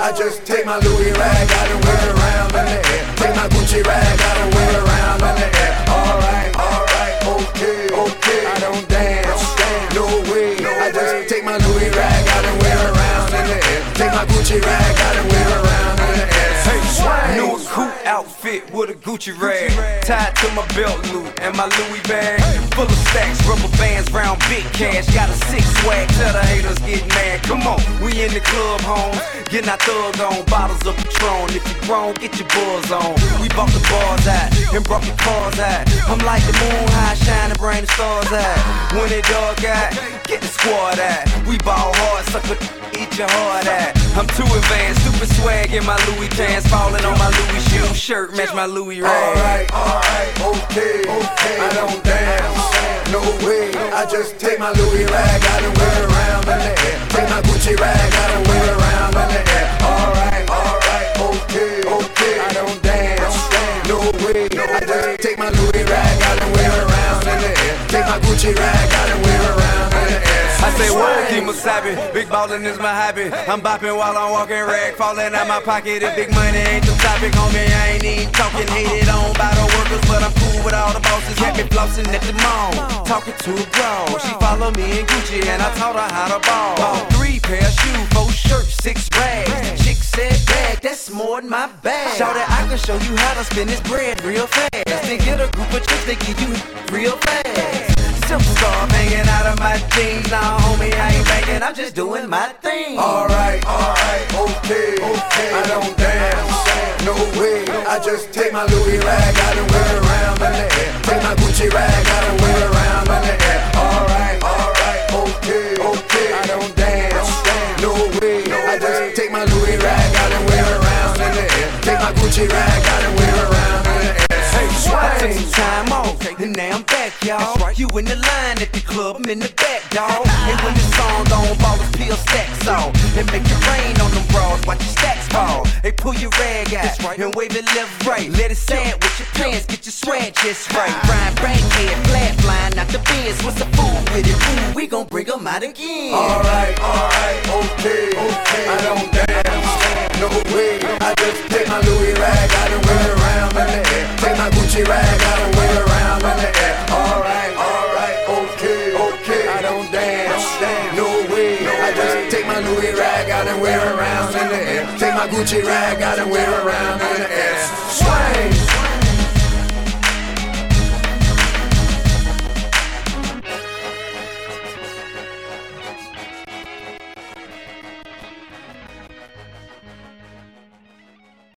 I just take my Louis rag out and wear it around in the air. Take my Gucci rag out and wear it around in the air. Alright, okay, I don't dance, no way. I just take my Louis rag out and wear it around in the air. Take my Gucci rag out and wear it around in the air. New coupe outfit with a Gucci rag tied to my belt loop and my Louis bag full of stacks, rubber bands, round big cash. Got a six swag, tell the haters get mad. Come on, we in the club, home, getting our thug on, bottles of Patron. If you grown, get your buzz on. We bought the bars out and brought the cars out. I'm like the moon high, shining, bring the stars out. When it dark out, get the squad out. We ball hard, sucker, eat your heart out. I'm too advanced, stupid swag in my Louis pants, falling on my Louis shoe shirt, match my Louis rag. Alright, okay, I don't dance, no way. I just take my Louis rag out and wear it around in the air. Take my Gucci rag out and wear it around in the air. Alright, okay, I don't dance, no way. I just take my Louis rag out and wear it around in the air. Take my Gucci rag out and wear it around in the air. I say, whoa, keep wasabi, big ballin' is my hobby. I'm bopping while I'm walking, rag falling out my pocket. If big money ain't the topic, homie, I ain't even talking. Hated on by the workers, but I'm cool with all the bosses. Had me flossing at the mall, talking to a girl. She follow me in Gucci and I taught her how to ball. Bought 3 pair of shoes, 4 shirts, 6 rags. Chick said, bag, that's more than my bag. Shout it, I can show you how to spend this bread real fast. Then get a group of chicks, they give you real fast. Superstar hanging out of my jeans. Nah, homie, I ain't banking, I'm just doing my thing. Alright, okay, I don't dance, no way. I just take my Louis rag out and wear it around in the air. Take my Gucci rag out and wear it around in the air. Alright, okay, I don't dance, no way. I just take my Louis rag out and wear it around in the air. Take my Gucci rag out and wear it around in the air. I took some time off, and now I'm back, y'all. You in the line at the club, I'm in the back, dawg. And when the song on, ballers peel stacks off. And make it rain on them bras, watch your stacks fall. Hey, pull your rag out, and wave it left, right. Let it sand with your pants, get your swag just right. Ryan Brankhead, flat flying out the bins. What's the fool with it? Ooh, we gon' bring them out again. Alright, okay, I don't dance, no way. I just take my Louis rag out and wear it around in the air. Take my Gucci rag out and wear it around in the air. Alright, okay, I don't dance, no way. I just take my Louis rag out and wear it around in the air. Take my Gucci rag out and wear it around in the air.